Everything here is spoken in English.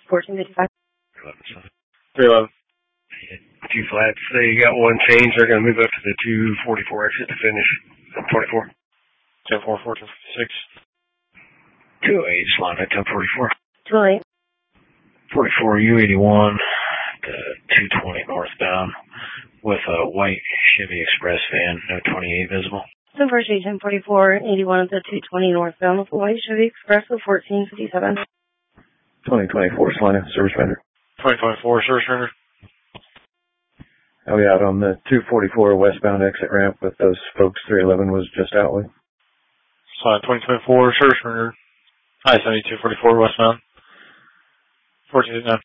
1455. 311. Two flats. They got one change. They're going to move up to the 244 exit to finish. 24. 10-4, 1456. 208, slide at 1044. 208. 44 U81 to 220 northbound with a white Chevy Express van, no 28 visible. So first station 4481 at the 220 northbound with a white Chevy Express with 1457. 2024, Salina, service render. 2024, service render. I'll be out on the 244 westbound exit ramp with those folks 311 was just out with. Slide 2024, service render. I-72, 44 westbound. 1459.